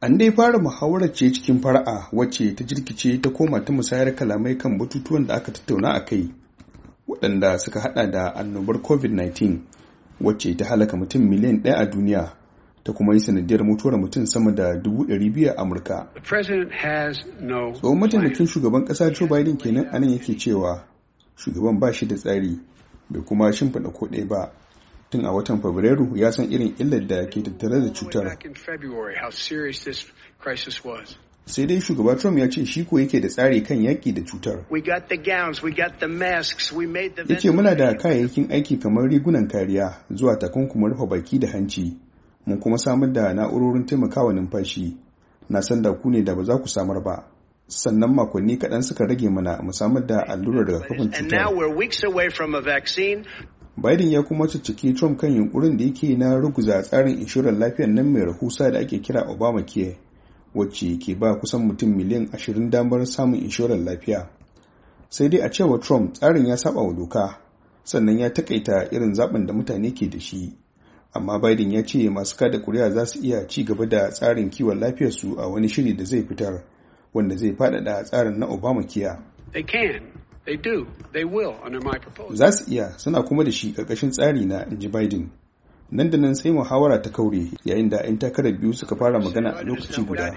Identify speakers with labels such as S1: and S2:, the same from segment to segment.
S1: An dai fara muhawarar ce cikin fara'a wacce ta jirkice ta koma ta musayar kalamai kan batutuwan da aka tattauna a kai, waɗanda suka hada da annobar COVID-19 wacce ta halaka mutum miliyan 1 a duniya ta kuma yi sanadiyar mutuwar mutum sama da 200,000 a Amurka. Tsohon mataimakin shugaban ƙasa Joe Biden kenan anan yake cewa shugaban ba shi da tsari bai kuma shimfiɗa ko ɗaya ba. Tun a watan Fabrairu ya san irin illar da ke tattare da cutar. Sai dai shugaba Trump ya ce shi ko yake da tsari kan yaƙi da cutar. Ya ce muna da kayayyakin aiki kamar rigunan kariya zuwa takunkumin rufe baki da hanci. Mun kuma samar da na'urorin taimakawa numfashi. Na san da ku ne da ba za ku samar ba. Sannan makonni kaɗan suka rage mana mu samar da allurar rigakafin cutar. Biden ya kuma cicciki Trump kan yunkurin da yake na ruguza tsarin inshorar lafiyar nan mai rahusa da ake kira Obamacare, wacce ke ba kusan mutum miliyan 20 damar samun inshorar lafiya. Sai dai a cewar Trump tsarin ya saba wa doka, sannan ya takaita irin zaben da mutane ke da shi. Amma Biden ya ce masu kada kuri'a za su iya ci gaba da tsarin kiwon lafiyarsu a wani shiri da zai fitar, wanda zai faɗaɗa tsarin na Obamacare. Za su iya, suna kuma da shi ƙarƙashin tsari na, inji Biden. Nan da nan sai muhawara ta kaure yayin da 'yan takarar biyu suka fara magana a lokaci guda.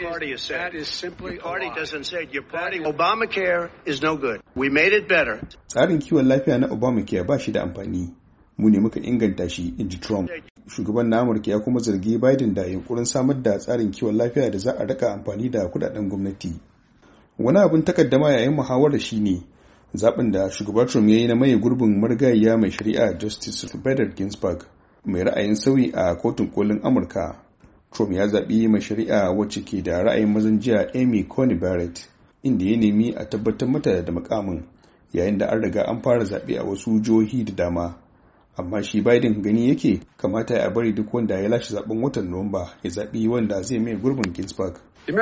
S1: Tsarin kiwon lafiya na Obamacare ba shi da amfani. Mu ne muka inganta shi, inji Trump. Shugaban na Amurka ya kuma zargi Biden da yunkurin samar da tsarin kiwon lafiya da za a rika amfani da kudaden gwamnati. Wani abin takaddama yayin muhawarar shine zaɓin da shugaba Trump ya yi na maye gurbin marigayiya mai shari'a Justice Ruth Ginsburg mai ra'ayin sauyi a kotun kolin Amurka. Trump ya zaɓi mai shari'a wacce ke da ra'ayin mazan jiya Amy Coney Barrett, inda ya nemi a tabbatar mata da mukamin, yayin da an riga an fara zaɓe a wasu jihohi da dama. Amma shi Biden gani yake kamata ya bari duk wanda ya lashe zaben watan Nuwamba ya zaɓi wanda zai mai gurbin Ginsburg.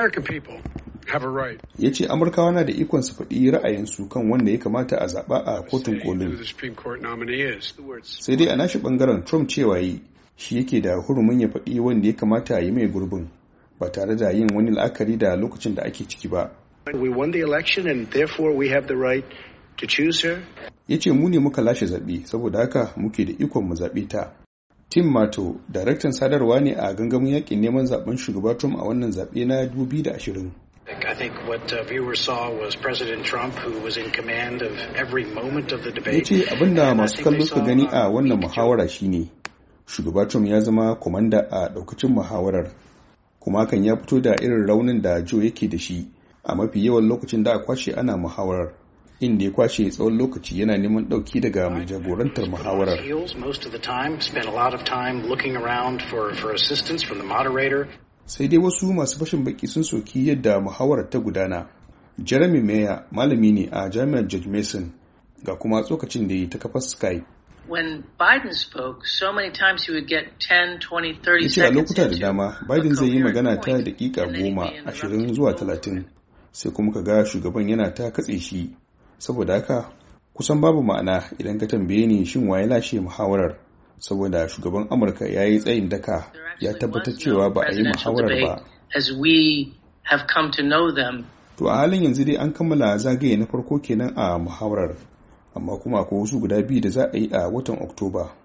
S1: Ya ce Amurkawa na da ikon su faɗi ra'ayinsu kan wanda ya kamata a zaɓa a kotun kolin. Sai dai a nashi ɓangaren Trump cewa shi yake da hurumin ya faɗi wanda ya kamata ya mai gurbin, ba tare da yin wani la'akari da lokacin da ake ciki ba. Ya ce mu ne muka lashe zaɓe, saboda haka muke da ikon mu zaɓe ta. Tim Mato, daraktan sadarwa ne a gangamin yakin neman zaben shugaba Trump a wannan zaɓe na 2020. Ya ce abinda masu kallo suka gani a wannan muhawara shine shugaba Trump ya zama kwamanda a ɗaukacin muhawarar, kuma hakan ya fito da irin raunin da Joe yake da shi a mafi yawan lokacin da a kwashe ana muhawarar, inda ya kwashe tsawon lokaci yana neman ɗauki daga mai jagorantar muhawarar. Sai dai wasu masu fashin baki sun soki yadda muhawarar ta gudana. Jeremy Mayer malami ne a jami'ar George Mason, ga kuma tsokacin da ya ta kafar Skype.
S2: When Biden spoke, so many times he would get 10, 20, 30
S1: seconds. Ya ce a lokuta da dama Biden zai yi magana ta daƙiƙa 10, 20 zuwa 30, sai kuma ka ga shugaban yana ta katse shi. Saboda haka kusan babu ma'ana idan ka tambaye ni shin waye lashe muhawarar, saboda shugaban Amurka ya yi tsayin daka ya tabbatar cewa ba a yi muhawarar ba. To a halin yanzu dai an kammala zagaye na farko kenan a muhawarar, amma kuma akwai wasu guda biyu da za a yi a watan Oktoba.